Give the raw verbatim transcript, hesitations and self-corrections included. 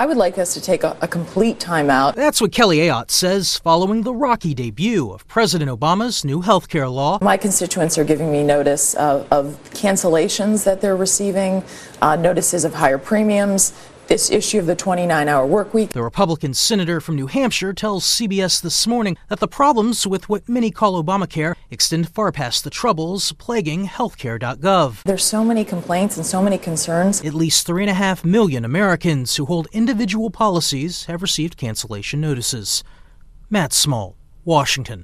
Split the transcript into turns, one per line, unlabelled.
I would like us to take a, a complete timeout.
That's what Kelly Ayotte says following the rocky debut of President Obama's new health care law.
My constituents are giving me notice of, of cancellations that they're receiving, uh, notices of higher premiums, this issue of the twenty-nine hour work week.
The Republican senator from New Hampshire tells C B S This Morning that the problems with what many call Obamacare extend far past the troubles plaguing healthcare dot gov.
There's so many complaints and so many concerns.
At least three and a half million Americans who hold individual policies have received cancellation notices. Matt Small, Washington.